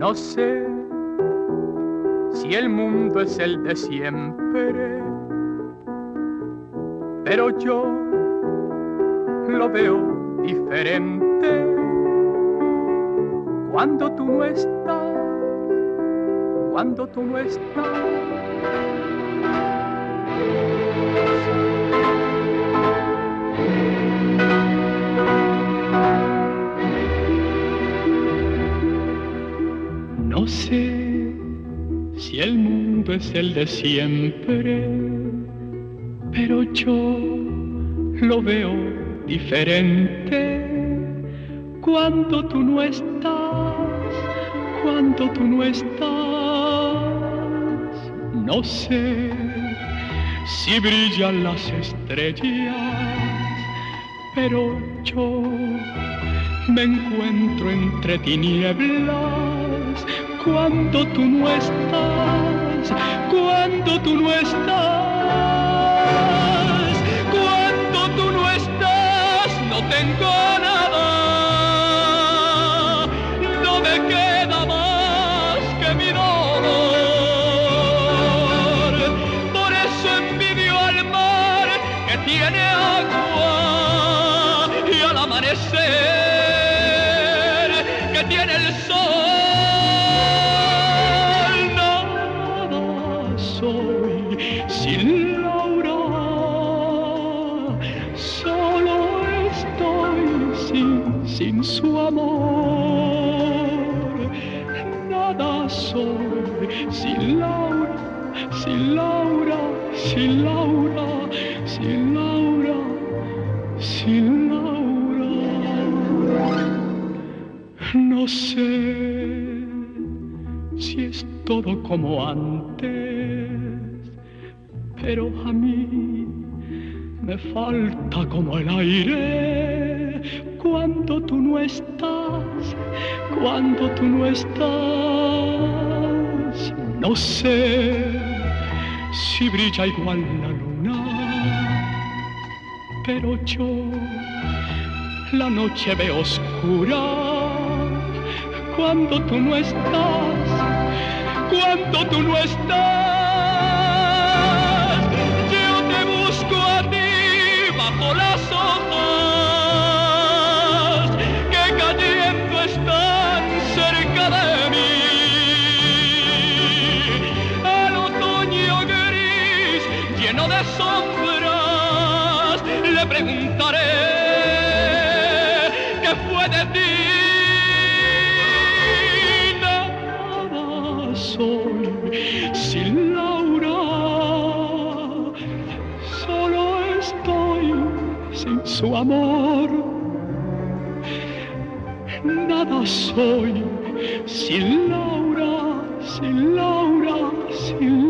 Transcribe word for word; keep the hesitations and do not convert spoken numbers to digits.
No sé si el mundo es el de siempre, pero yo lo veo diferente. Cuando tú no estás, cuando tú no estás. No sé si el mundo es el de siempre, pero yo lo veo diferente. Cuando tú no estás, cuando tú no estás, no sé si brillan las estrellas, pero yo me encuentro entre tinieblas. Cuando tú no estás, cuando tú no estás, cuando tú no estás, no tengo nada, no me queda más que mi dolor. Por eso envidio al mar que tiene agua y al amanecer que tiene el sol. Sin Laura, solo estoy sin, sin su amor. Nada soy sin Laura, sin Laura, sin Laura, sin Laura, sin Laura. No sé si es todo como antes, pero a mí me falta como el aire. Cuando tú no estás, cuando tú no estás, no sé si brilla igual la luna, pero yo la noche veo oscura. Cuando tú no estás, cuando tú no estás, las hojas que cayendo están cerca de mí. El otoño gris lleno de sombras, le preguntaré qué fue de ti. Nada soy sin Laura, solo estoy sin su amor. Nada soy sin Laura, sin Laura, sin